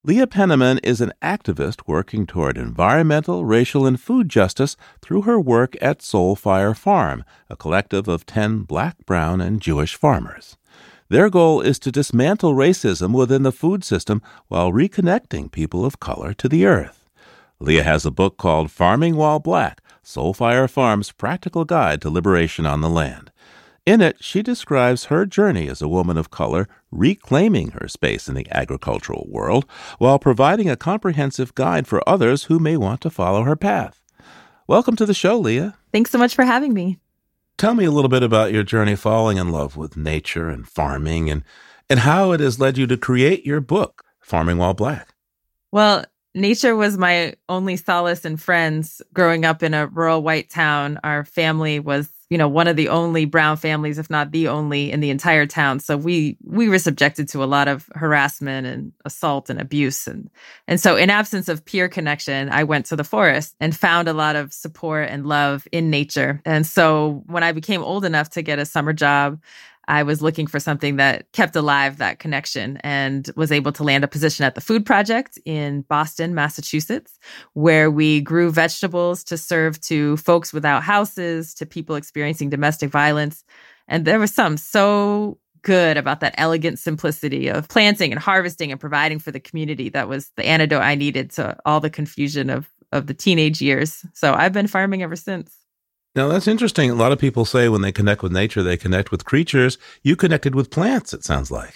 Leah Penniman is an activist working toward environmental, racial, and food justice through her work at Soulfire Farm, a collective of 10 Black, brown, and Jewish farmers. Their goal is to dismantle racism within the food system while reconnecting people of color to the earth. Leah has a book called Farming While Black, Soulfire Farm's Practical Guide to Liberation on the Land. In it, she describes her journey as a woman of color reclaiming her space in the agricultural world while providing a comprehensive guide for others who may want to follow her path. Welcome to the show, Leah. Thanks so much for having me. Tell me a little bit about your journey falling in love with nature and farming and how it has led you to create your book, Farming While Black. Well, nature was my only solace and friends growing up in a rural white town. Our family was one of the only brown families, if not the only, in the entire town. So we were subjected to a lot of harassment and assault and abuse. And so in absence of peer connection, I went to the forest and found a lot of support and love in nature. And so when I became old enough to get a summer job, I was looking for something that kept alive that connection and was able to land a position at the Food Project in Boston, Massachusetts, where we grew vegetables to serve to folks without houses, to people experiencing domestic violence. And there was something so good about that elegant simplicity of planting and harvesting and providing for the community. That was the antidote I needed to all the confusion of the teenage years. So I've been farming ever since. Now, that's interesting. A lot of people say when they connect with nature, they connect with creatures. You connected with plants, it sounds like.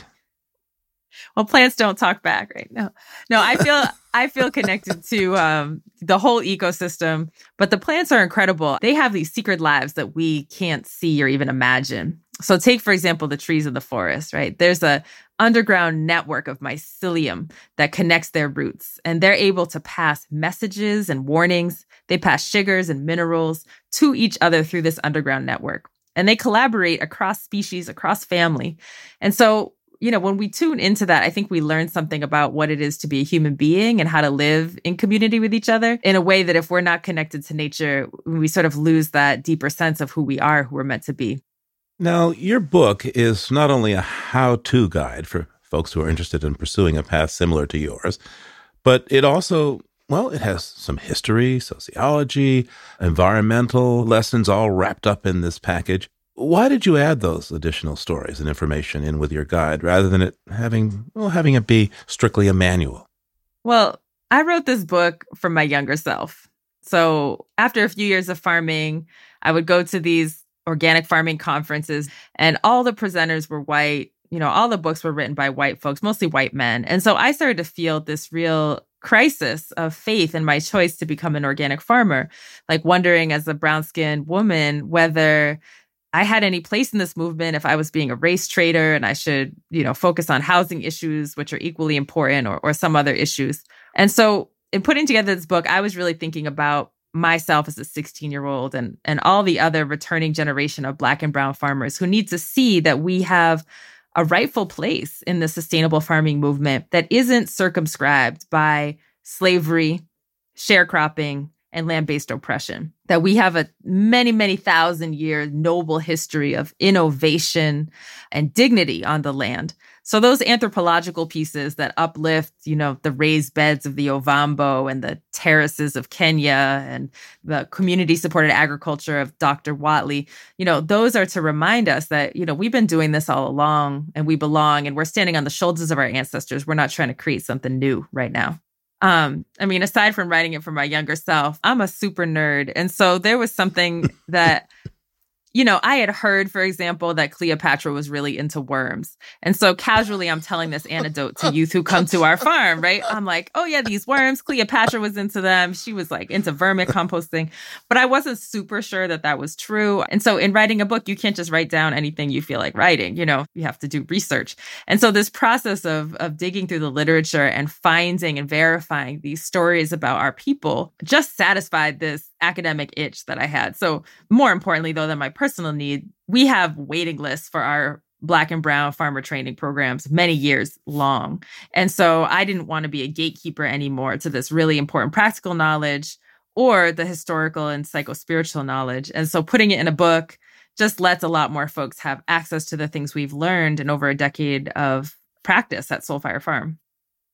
Well, plants don't talk back, right? No, I feel connected to the whole ecosystem, but the plants are incredible. They have these secret lives that we can't see or even imagine. So take, for example, the trees of the forest, right? There's a underground network of mycelium that connects their roots, and they're able to pass messages and warnings. They pass sugars and minerals to each other through this underground network, and they collaborate across species, across family. And so, when we tune into that, I think we learn something about what it is to be a human being and how to live in community with each other in a way that if we're not connected to nature, we sort of lose that deeper sense of who we are, who we're meant to be. Now, your book is not only a how-to guide for folks who are interested in pursuing a path similar to yours, but it also, it has some history, sociology, environmental lessons all wrapped up in this package. Why did you add those additional stories and information in with your guide rather than it having it be strictly a manual? Well, I wrote this book for my younger self. So after a few years of farming, I would go to these organic farming conferences, and all the presenters were white. All the books were written by white folks, mostly white men. And so I started to feel this real crisis of faith in my choice to become an organic farmer, like wondering as a brown-skinned woman whether I had any place in this movement, if I was being a race trader and I should, focus on housing issues, which are equally important, or some other issues. And so in putting together this book, I was really thinking about myself as a 16-year-old and all the other returning generation of Black and brown farmers who need to see that we have a rightful place in the sustainable farming movement that isn't circumscribed by slavery, sharecropping, and land-based oppression. That we have a many, many thousand-year noble history of innovation and dignity on the land. So those anthropological pieces that uplift, the raised beds of the Ovambo and the terraces of Kenya and the community-supported agriculture of Dr. Watley, those are to remind us that, we've been doing this all along and we belong and we're standing on the shoulders of our ancestors. We're not trying to create something new right now. Aside from writing it for my younger self, I'm a super nerd. And so there was something that I had heard, for example, that Cleopatra was really into worms. And so casually, I'm telling this anecdote to youth who come to our farm, right? I'm like, oh yeah, these worms, Cleopatra was into them. She was like into vermin composting, but I wasn't super sure that was true. And so in writing a book, you can't just write down anything you feel like writing, you have to do research. And so this process of digging through the literature and finding and verifying these stories about our people just satisfied this academic itch that I had. So more importantly, though, than my personal need, we have waiting lists for our Black and brown farmer training programs many years long. And so I didn't want to be a gatekeeper anymore to this really important practical knowledge or the historical and psycho-spiritual knowledge. And so putting it in a book just lets a lot more folks have access to the things we've learned in over a decade of practice at Soulfire Farm.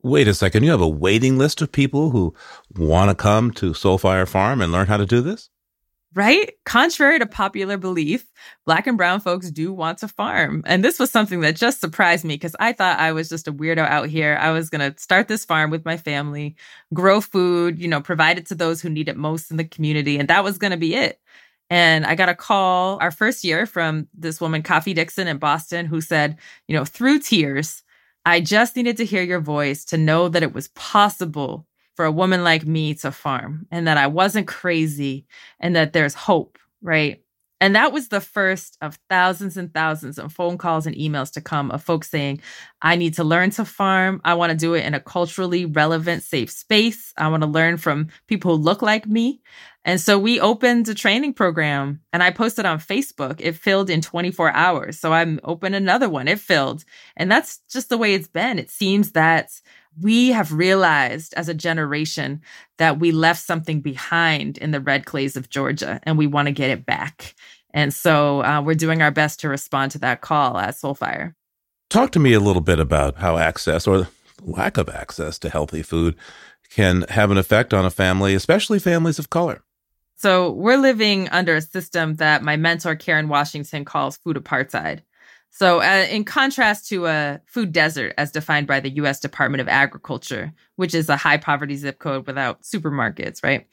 Wait a second. You have a waiting list of people who want to come to Soulfire Farm and learn how to do this? Right? Contrary to popular belief, Black and brown folks do want to farm. And this was something that just surprised me because I thought I was just a weirdo out here. I was going to start this farm with my family, grow food, provide it to those who need it most in the community. And that was going to be it. And I got a call our first year from this woman, Coffee Dixon in Boston, who said, through tears, I just needed to hear your voice to know that it was possible for a woman like me to farm and that I wasn't crazy and that there's hope, right? And that was the first of thousands and thousands of phone calls and emails to come of folks saying, I need to learn to farm. I want to do it in a culturally relevant, safe space. I want to learn from people who look like me. And so we opened a training program and I posted on Facebook. It filled in 24 hours. So I'm open another one. It filled. And that's just the way it's been. It seems that we have realized as a generation that we left something behind in the red clays of Georgia and we want to get it back. And so we're doing our best to respond to that call at Soulfire. Talk to me a little bit about how access or lack of access to healthy food can have an effect on a family, especially families of color. So we're living under a system that my mentor, Karen Washington, calls food apartheid. So in contrast to a food desert as defined by the U.S. Department of Agriculture, which is a high poverty zip code without supermarkets, right?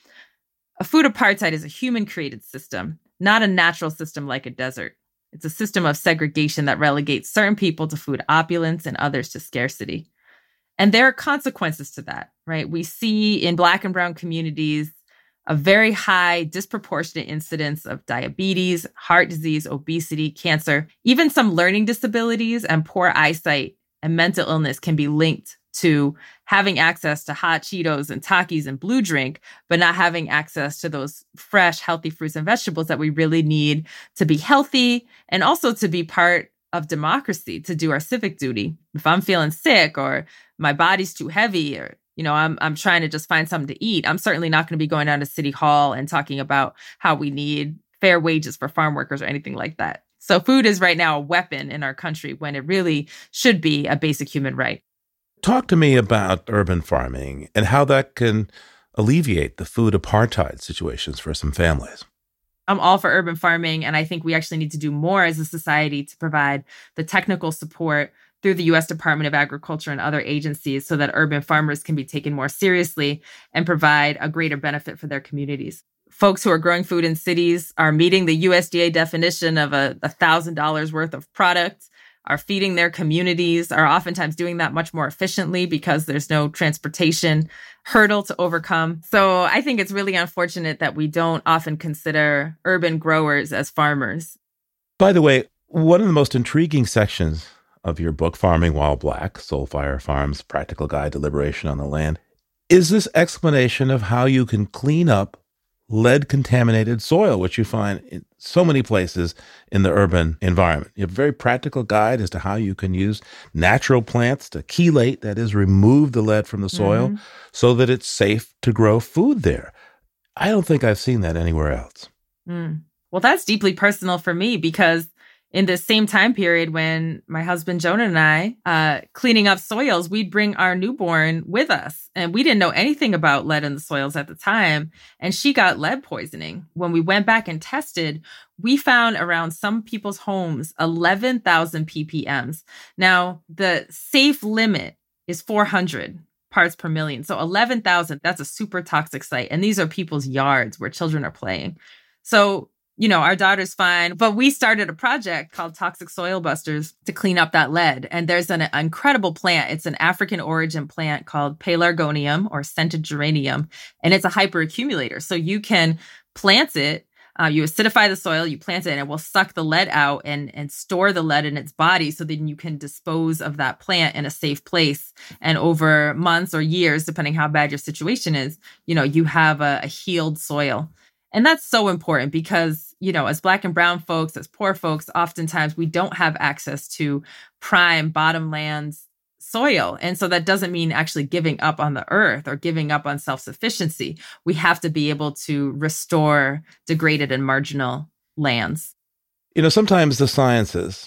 A food apartheid is a human-created system, not a natural system like a desert. It's a system of segregation that relegates certain people to food opulence and others to scarcity. And there are consequences to that, right? We see in Black and brown communities a very high disproportionate incidence of diabetes, heart disease, obesity, cancer, even some learning disabilities and poor eyesight and mental illness can be linked to having access to hot Cheetos and Takis and Blue Drink, but not having access to those fresh, healthy fruits and vegetables that we really need to be healthy and also to be part of democracy, to do our civic duty. If I'm feeling sick or my body's too heavy or I'm trying to just find something to eat, I'm certainly not going to be going down to City Hall and talking about how we need fair wages for farm workers or anything like that. So food is right now a weapon in our country when it really should be a basic human right. Talk to me about urban farming and how that can alleviate the food apartheid situations for some families. I'm all for urban farming, and I think we actually need to do more as a society to provide the technical support through the U.S. Department of Agriculture and other agencies so that urban farmers can be taken more seriously and provide a greater benefit for their communities. Folks who are growing food in cities are meeting the USDA definition of $1,000 worth of product, are feeding their communities, are oftentimes doing that much more efficiently because there's no transportation hurdle to overcome. So I think it's really unfortunate that we don't often consider urban growers as farmers. By the way, one of the most intriguing sections of your book, Farming While Black, Soulfire Farm's Practical Guide to Liberation on the Land, is this explanation of how you can clean up lead-contaminated soil, which you find in so many places in the urban environment. You have a very practical guide as to how you can use natural plants to chelate, that is, remove the lead from the soil, so that it's safe to grow food there. I don't think I've seen that anywhere else. Well, that's deeply personal for me because in this same time period when my husband Jonah and I cleaning up soils, we'd bring our newborn with us. And we didn't know anything about lead in the soils at the time. And she got lead poisoning. When we went back and tested, we found around some people's homes 11,000 ppms. Now, the safe limit is 400 parts per million. So 11,000, that's a super toxic site. And these are people's yards where children are playing. So our daughter's fine, but we started a project called Toxic Soil Busters to clean up that lead. And there's an incredible plant. It's an African origin plant called Pelargonium or scented geranium, and it's a hyperaccumulator. So you can plant it, you acidify the soil, you plant it, and it will suck the lead out and store the lead in its body so then you can dispose of that plant in a safe place. And over months or years, depending how bad your situation is, you have a healed soil. And that's so important because, as Black and brown folks, as poor folks, oftentimes we don't have access to prime bottomlands soil. And so that doesn't mean actually giving up on the earth or giving up on self-sufficiency. We have to be able to restore degraded and marginal lands. Sometimes the sciences,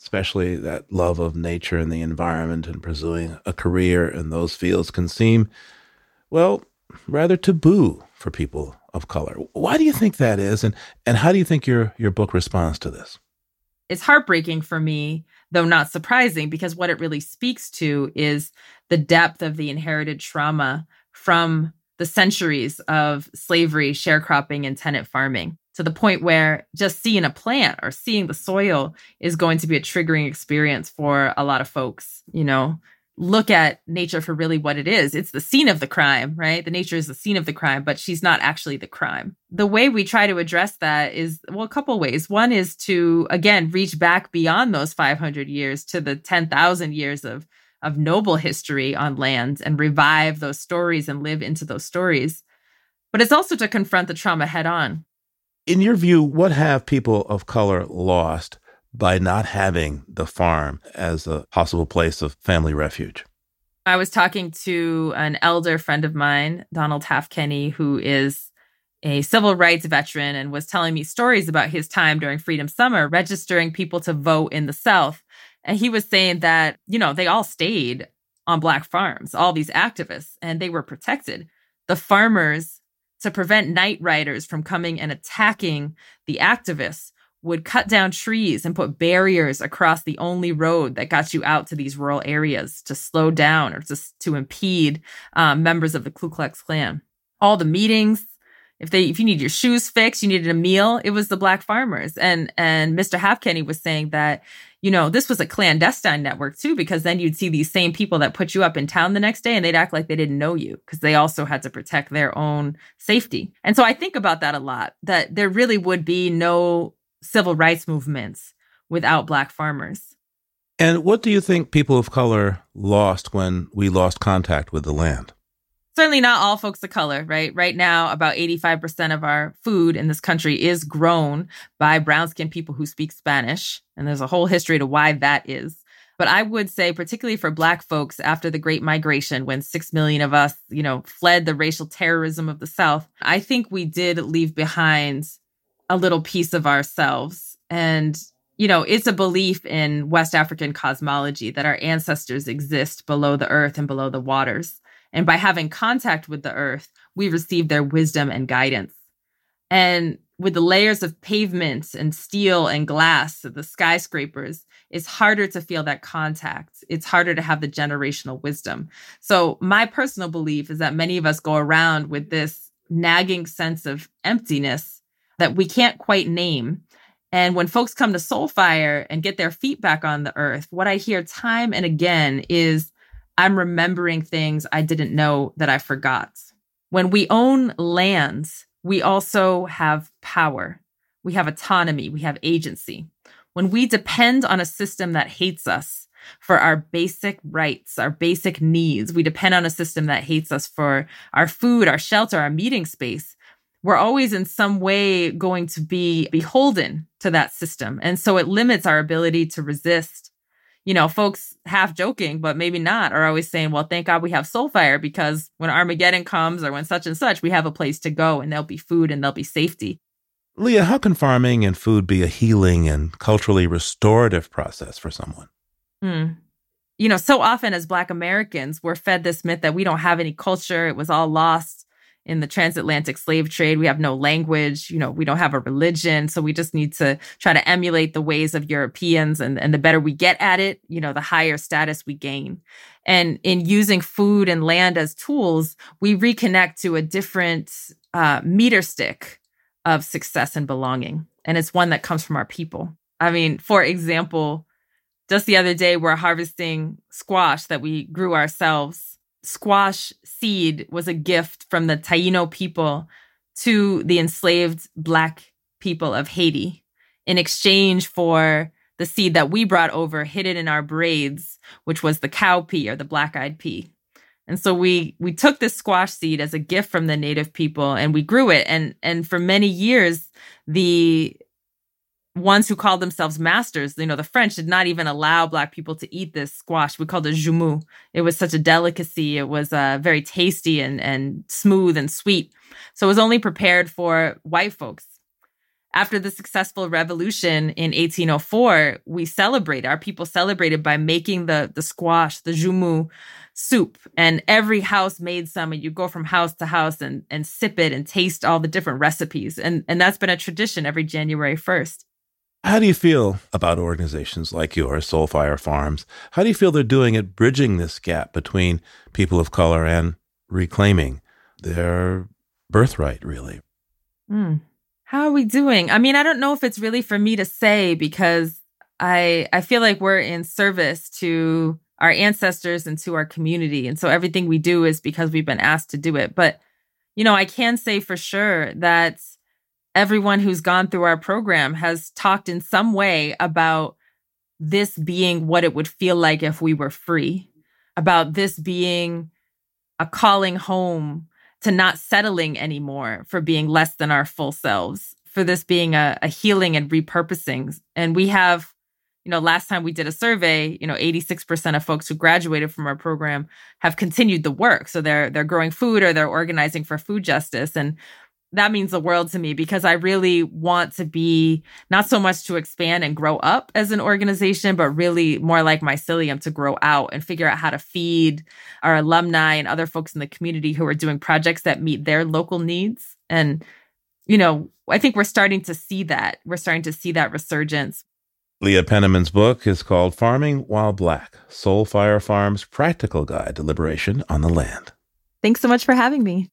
especially that love of nature and the environment and pursuing a career in those fields can seem, well, rather taboo for people of color. Why do you think that is? And how do you think your book responds to this? It's heartbreaking for me, though not surprising, because what it really speaks to is the depth of the inherited trauma from the centuries of slavery, sharecropping, and tenant farming, to the point where just seeing a plant or seeing the soil is going to be a triggering experience for a lot of folks. Look at nature for really what it is. It's the scene of the crime, right? The nature is the scene of the crime, but she's not actually the crime. The way we try to address that is, well, a couple ways. One is to, again, reach back beyond those 500 years to the 10,000 years of noble history on land and revive those stories and live into those stories. But it's also to confront the trauma head on. In your view, what have people of color lost by not having the farm as a possible place of family refuge? I was talking to an elder friend of mine, Donald Halfkenny, who is a civil rights veteran, and was telling me stories about his time during Freedom Summer, registering people to vote in the South. And he was saying that, they all stayed on Black farms, all these activists, and they were protected. The farmers, to prevent night riders from coming and attacking the activists, would cut down trees and put barriers across the only road that got you out to these rural areas to slow down or to impede members of the Ku Klux Klan. All the meetings, if you need your shoes fixed, you needed a meal, it was the Black farmers. And Mr. Halfkenny was saying that, this was a clandestine network too, because then you'd see these same people that put you up in town the next day and they'd act like they didn't know you because they also had to protect their own safety. And so I think about that a lot, that there really would be no civil rights movements without Black farmers. And what do you think people of color lost when we lost contact with the land? Certainly not all folks of color, right? Right now, about 85% of our food in this country is grown by brown-skinned people who speak Spanish. And there's a whole history to why that is. But I would say, particularly for Black folks after the Great Migration, when 6 million of us, fled the racial terrorism of the South, I think we did leave behind a little piece of ourselves. And, it's a belief in West African cosmology that our ancestors exist below the earth and below the waters. And by having contact with the earth, we receive their wisdom and guidance. And with the layers of pavement and steel and glass of the skyscrapers, it's harder to feel that contact. It's harder to have the generational wisdom. So my personal belief is that many of us go around with this nagging sense of emptiness that we can't quite name. And when folks come to Soulfire and get their feet back on the earth, what I hear time and again is, I'm remembering things I didn't know that I forgot. When we own lands, we also have power. We have autonomy. We have agency. When we depend on a system that hates us for our basic rights, our basic needs, we depend on a system that hates us for our food, our shelter, our meeting space, we're always in some way going to be beholden to that system. And so it limits our ability to resist. Folks half joking, but maybe not, are always saying, well, thank God we have Soulfire, because when Armageddon comes or when such and such, we have a place to go and there'll be food and there'll be safety. Leah, how can farming and food be a healing and culturally restorative process for someone? So often as Black Americans, we're fed this myth that we don't have any culture. It was all lost in the transatlantic slave trade. We have no language, we don't have a religion. So we just need to try to emulate the ways of Europeans. And the better we get at it, the higher status we gain. And in using food and land as tools, we reconnect to a different meter stick of success and belonging. And it's one that comes from our people. I mean, for example, just the other day, we're harvesting squash that we grew ourselves. Squash seed was a gift from the Taino people to the enslaved Black people of Haiti in exchange for the seed that we brought over, hidden in our braids, which was the cowpea or the black-eyed pea. And so we took this squash seed as a gift from the native people and we grew it. And for many years, the ones who called themselves masters, the French did not even allow Black people to eat this squash. We called it joumou. It was such a delicacy. It was very tasty and smooth and sweet. So it was only prepared for white folks. after the successful revolution in 1804, our people celebrated by making the squash, the jumu soup. And every house made some, and you go from house to house and sip it and taste all the different recipes. And that's been a tradition every January 1st. How do you feel about organizations like yours, Soulfire Farms? How do you feel they're doing at bridging this gap between people of color and reclaiming their birthright, really? How are we doing? I mean, I don't know if it's really for me to say, because I feel like we're in service to our ancestors and to our community. And so everything we do is because we've been asked to do it. But, I can say for sure that everyone who's gone through our program has talked in some way about this being what it would feel like if we were free, about this being a calling home to not settling anymore for being less than our full selves, for this being a healing and repurposing. And we have, last time we did a survey, 86% of folks who graduated from our program have continued the work. So they're growing food or they're organizing for food justice. And that means the world to me, because I really want to be not so much to expand and grow up as an organization, but really more like Mycelium, to grow out and figure out how to feed our alumni and other folks in the community who are doing projects that meet their local needs. And, I think we're starting to see that. We're starting to see that resurgence. Leah Penniman's book is called Farming While Black, Soulfire Farms' Practical Guide to Liberation on the Land. Thanks so much for having me.